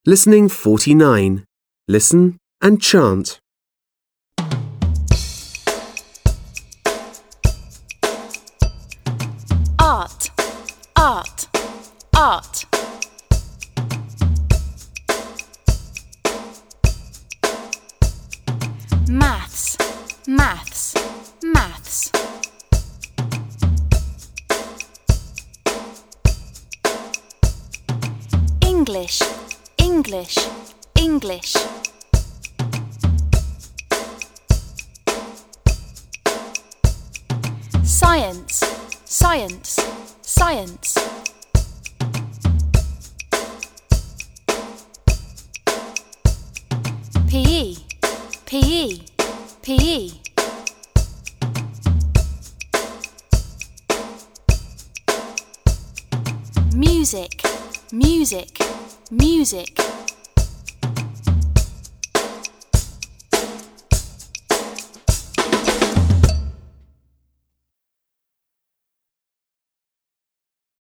Listening 49. Listen and chant. Art, art, art. Maths, maths, maths. English, English, English. Science, science, science. PE, PE, PE. Music, music, music.